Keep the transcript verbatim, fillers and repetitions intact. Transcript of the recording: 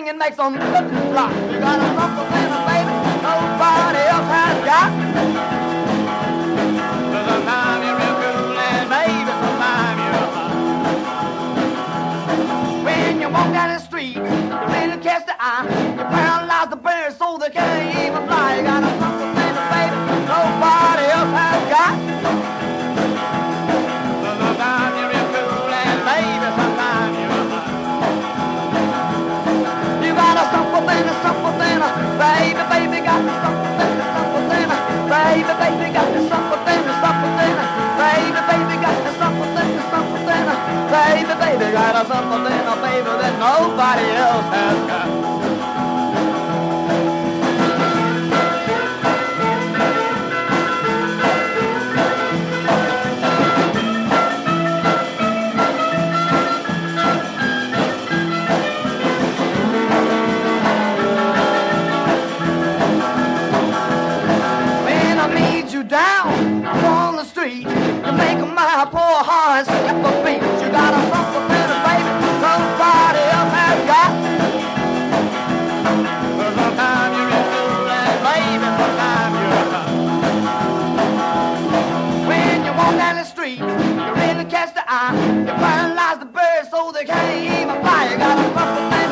thing and makes them flop. You got a something, baby, nobody else has got. Sometimes you're real cool and baby, sometimes you're hot. When you walk down the street, you really catch the eye. You paralyze the birds so they can't even fly. You got a something, baby, nobody else has got. Sometimes you're real cool and baby, sometimes you're hot. You got a something, a something, baby, baby, got a something, a something, baby, baby, got a something, a something, baby, baby, got a something, a something, baby, baby, got a something, baby, that nobody else has got. Down on the street, you make my poor heart skip a beat. You got a something, baby, nobody else has got. Sometimes you're in cool and baby, sometimes you're hot. When you walk down the street, you really catch the eye. You paralyze the birds so they can't even fly. You got a something.